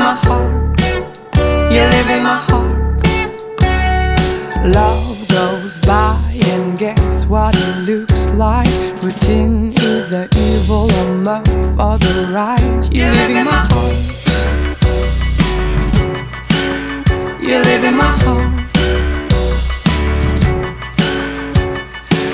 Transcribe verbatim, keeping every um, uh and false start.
my heart. You live in my heart. Love goes by and guess what it looks like. Routine, either evil or love for the right. You live in my heart.